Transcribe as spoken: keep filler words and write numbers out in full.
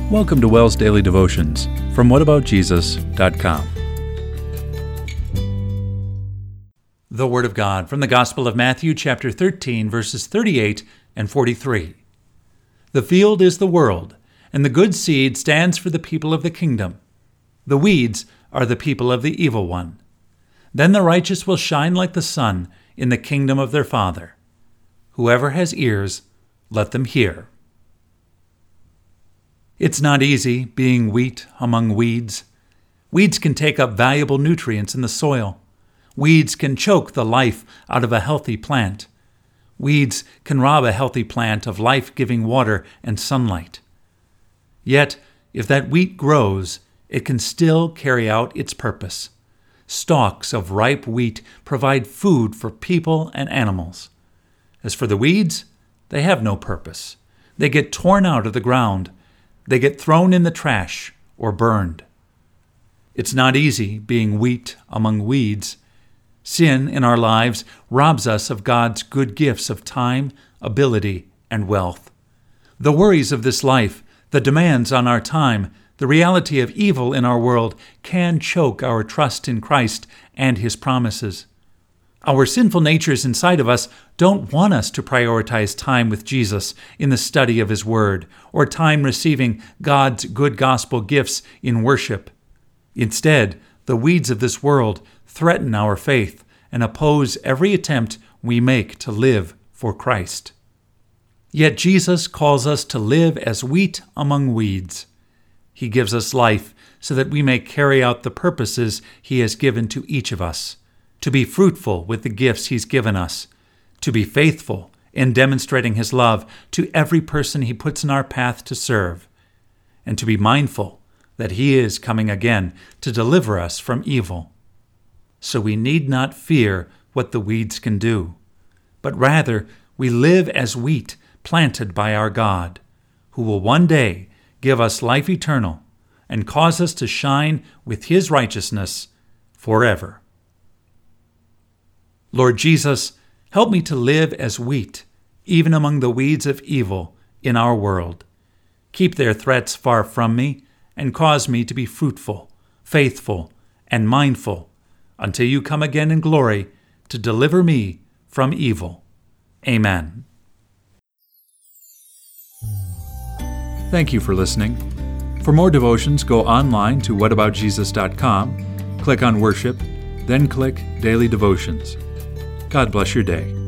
Welcome to WELS Daily Devotions from what about jesus dot com. The Word of God from the Gospel of Matthew, chapter thirteen, verses thirty-eight and forty-three. The field is the world, and the good seed stands for the people of the kingdom. The weeds are the people of the evil one. Then the righteous will shine like the sun in the kingdom of their Father. Whoever has ears, let them hear. It's not easy being wheat among weeds. Weeds can take up valuable nutrients in the soil. Weeds can choke the life out of a healthy plant. Weeds can rob a healthy plant of life-giving water and sunlight. Yet, if that wheat grows, it can still carry out its purpose. Stalks of ripe wheat provide food for people and animals. As for the weeds, they have no purpose. They get torn out of the ground. They get thrown in the trash or burned. It's not easy being wheat among weeds. Sin in our lives robs us of God's good gifts of time, ability, and wealth. The worries of this life, the demands on our time, the reality of evil in our world can choke our trust in Christ and His promises. Our sinful natures inside of us don't want us to prioritize time with Jesus in the study of His Word, or time receiving God's good gospel gifts in worship. Instead, the weeds of this world threaten our faith and oppose every attempt we make to live for Christ. Yet Jesus calls us to live as wheat among weeds. He gives us life so that we may carry out the purposes He has given to each of us. To be fruitful with the gifts He's given us, to be faithful in demonstrating His love to every person He puts in our path to serve, and to be mindful that He is coming again to deliver us from evil. So we need not fear what the weeds can do, but rather we live as wheat planted by our God, who will one day give us life eternal and cause us to shine with His righteousness forever. Lord Jesus, help me to live as wheat, even among the weeds of evil in our world. Keep their threats far from me, and cause me to be fruitful, faithful, and mindful, until you come again in glory to deliver me from evil. Amen. Thank you for listening. For more devotions, go online to what about jesus dot com, click on Worship, then click Daily Devotions. God bless your day.